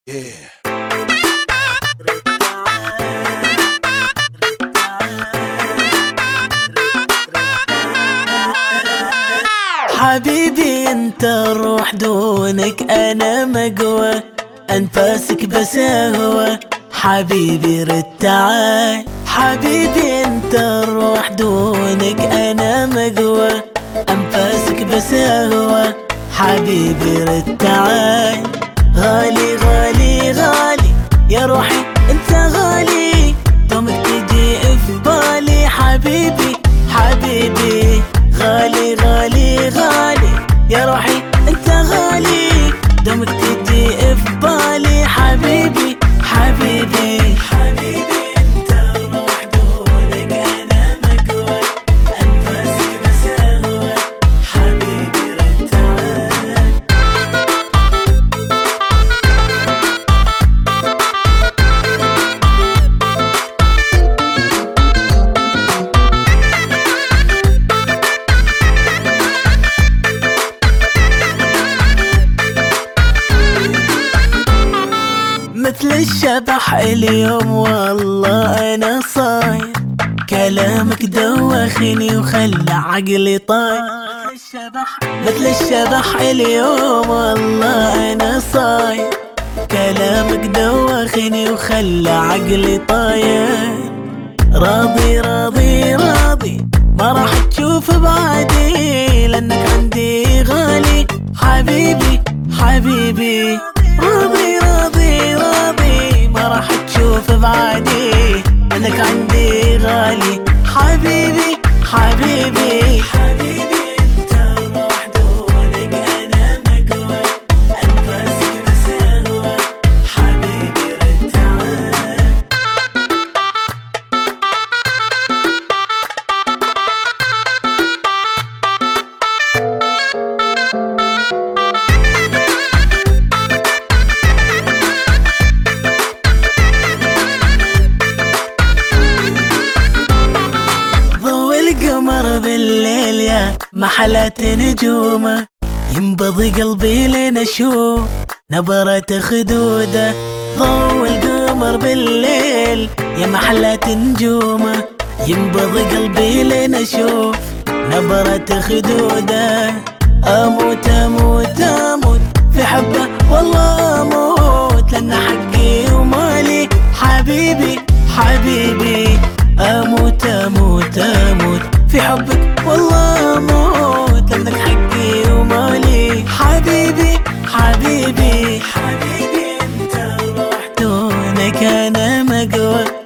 Yeah. حبيبي انت الروح دونك انا مقوى، انفاسك بس هو حبيبي رد تعال. حبيبي انت الروح دونك انا مقوى، انفاسك بس هو حبيبي رد تعال. غالي غالي غالي يا روحي انت غالي، دومك تجي في بالي حبيبي حبيبي. غالي غالي غالي يا روحي انت غالي، دومك تجي في بالي حبيبي حبيبي. حبيبي انت الروح دونك انا مقوى، انفاسك بس هو حبيبي رد تعال. مثل الشبح اليوم والله انا صاير، كلامك دوخني وخلى عقلي طاير. مثل الشبح اليوم والله انا صاير، كلامك دوخني وخلى عقلي طاير. راضي راضي راضي ما راح تشوف بعدي، لانك عندي غالي حبيبي حبيبي. راضي راضي راضي ما راح تشوف بعدي، لانك عندي غالي حبيبي حبيبي. حبيبي انت الروح دونك انا مقوى، انفاسك بس هو حبيبي رد تعال. القمر بالليل يا محلات نجومه، ينبضي قلبي لين اشوف نبرة خدوده. ضوء القمر بالليل يا محلات نجومه، ينبضي قلبي لين اشوف نبرة خدوده. اموت اموت اموت في حبه والله اموت، لان حقي ومالي حبيبي حبيبي. اموت اموت اموت في حبك والله اموت، لانك حقي ومالي حبيبي حبيبي. حبيبي انت الروح دونك انا مقوى،